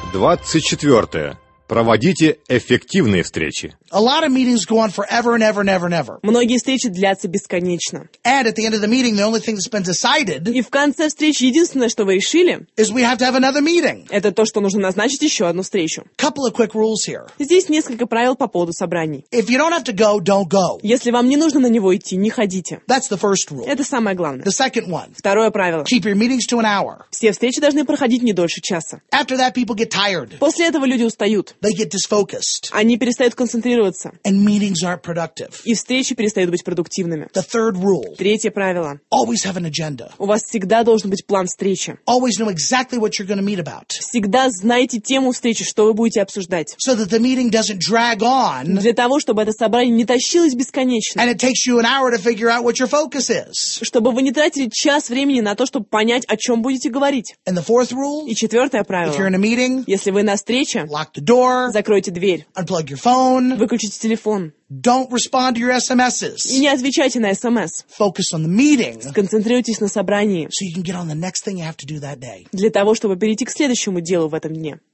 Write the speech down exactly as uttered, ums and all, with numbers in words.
двадцать четвёртое. Проводите эффективные встречи. A lot of meetings go on forever and ever and ever and ever. Многие встречи длятся бесконечно. And at the end of the meeting, the only thing that's been decided И в конце встречи единственное, что вы решили, is we have to have another meeting. это то, что нужно назначить еще одну встречу. Couple of quick rules here. Здесь несколько правил по поводу собраний. If you don't have to go, don't go. Если вам не нужно на него идти, не ходите. That's the first rule. Это самое главное. The second one, Второе правило. keep your meetings to an hour. Все встречи должны проходить не дольше часа. After that, people get tired. После этого люди устают. They get disfocused. Они перестают концентрироваться. And meetings aren't productive. И встречи перестают быть продуктивными. The third rule, Третье правило. always have an agenda. У вас всегда должен быть план встречи. Always know exactly what you're going to meet about. Всегда знайте тему встречи, что вы будете обсуждать. So that the meeting doesn't drag on Для того, чтобы это собрание не тащилось бесконечно. and it takes you an hour to figure out what your focus is. Чтобы вы не тратили час времени на то, чтобы понять, о чем будете говорить. And the fourth rule, И четвертое if you're in правило. a meeting, Если вы на встрече, lock the door, закройте дверь, unplug your phone, выключите телефон don't respond to your S M и Ses. не отвечайте на СМС. Focus on the meeting Концентрируйтесь на собрании so you can get on the next thing you have to do that day. для того, чтобы перейти к следующему делу в этом дне.